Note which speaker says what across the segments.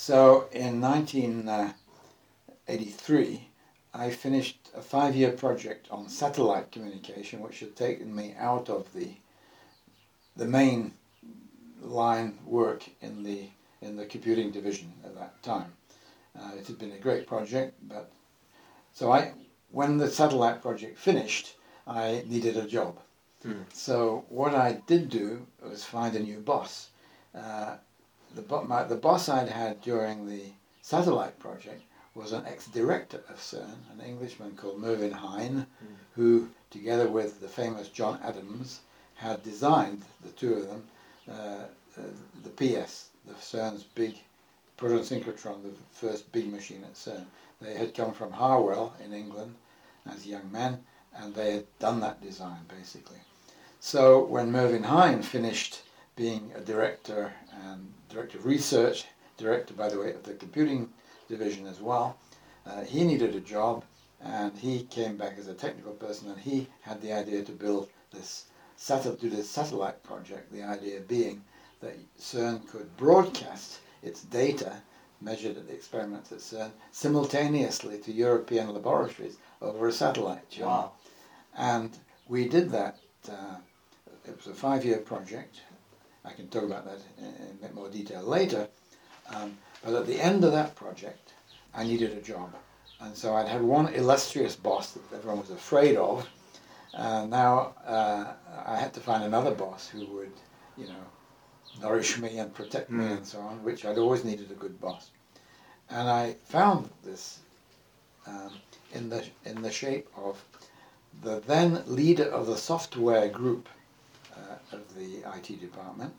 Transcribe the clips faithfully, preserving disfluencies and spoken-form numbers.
Speaker 1: So in nineteen eighty-three, I finished a five-year project on satellite communication, which had taken me out of the the main line work in the in the computing division at that time. Uh, it had been a great project, but so I, when the satellite project finished, I needed a job. Mm. So what I did do was find a new boss. Uh, the, bo- my, the boss I'd had during the satellite project was an ex-director of CERN, an Englishman called Mervyn Hein, mm. who, together with the famous John Adams, had designed, the two of them, uh, uh, the P S, the CERN's big proton synchrotron, the first big machine at CERN. They had come from Harwell in England as young men, and they had done that design, basically. So when Mervyn Hein finished being a director and director of research, director, by the way, of the computing division as well, uh, he needed a job, and he came back as a technical person, and he had the idea to build this Satel- do this satellite project, the idea being that CERN could broadcast its data, measured at the experiments at CERN, simultaneously to European laboratories over a satellite channel. Wow. And we did that. Uh, it was a five-year project. I can talk about that in, in a bit more detail later. Um, but at the end of that project, I needed a job. And so I'd had one illustrious boss that everyone was afraid of. Uh, now uh, I had to find another boss who would, you know, nourish me and protect me mm. and so on, which I'd always needed a good boss. And I found this um, in the in the shape of the then leader of the software group uh, of the I T department,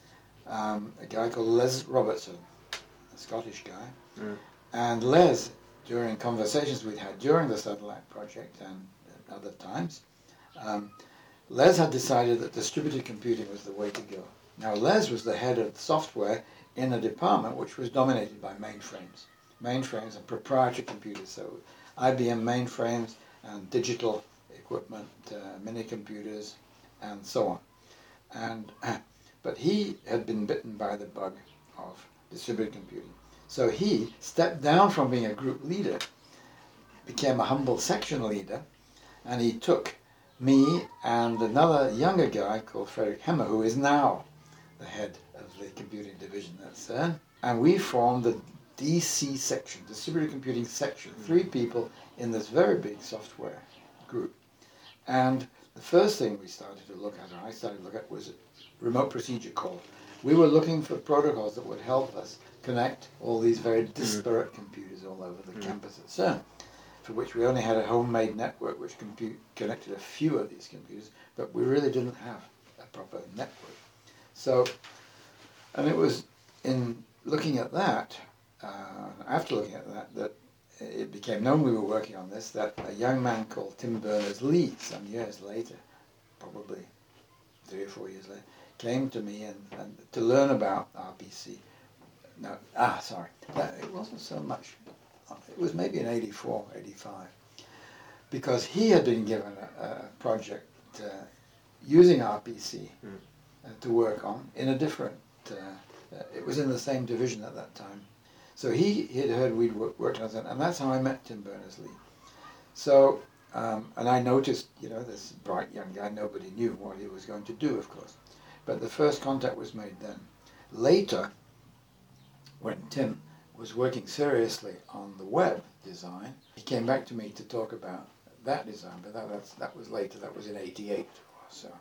Speaker 1: um, a guy called Les Robertson, a Scottish guy. Mm. And Les, during conversations we'd had during the satellite project and at other times, um, Les had decided that distributed computing was the way to go. Now, Les was the head of software in a department which was dominated by mainframes. Mainframes and proprietary computers, so I B M mainframes and digital equipment, uh, mini computers, and so on. And but he had been bitten by the bug of distributed computing. So he stepped down from being a group leader, became a humble section leader, and he took me and another younger guy called Frederick Hemmer, who is now the head of the computing division at CERN, and we formed the D C section, distributed computing section, three people in this very big software group. And the first thing we started to look at, or I started to look at, was remote procedure call. We were looking for protocols that would help us connect all these very disparate computers all over the mm. campus at CERN, for which we only had a homemade network which compute, connected a few of these computers, but we really didn't have a proper network. So, and it was in looking at that, uh, after looking at that, that it became known we were working on this, that a young man called Tim Berners-Lee, some years later, probably three or four years later, came to me and, and to learn about R P C. No, ah, sorry, that, it wasn't so much, it was maybe in eighty-four, eighty-five, because he had been given a, a project uh, using R P C mm. uh, to work on in a different, uh, uh, it was in the same division at that time. So he had heard we'd worked on that, and that's how I met Tim Berners-Lee. So, um, and I noticed, you know, this bright young guy, nobody knew what he was going to do, of course. But the first contact was made then. Later, when Tim was working seriously on the web design, he came back to me to talk about that design, but that, that's, that was later, that was in eighty-eight or so.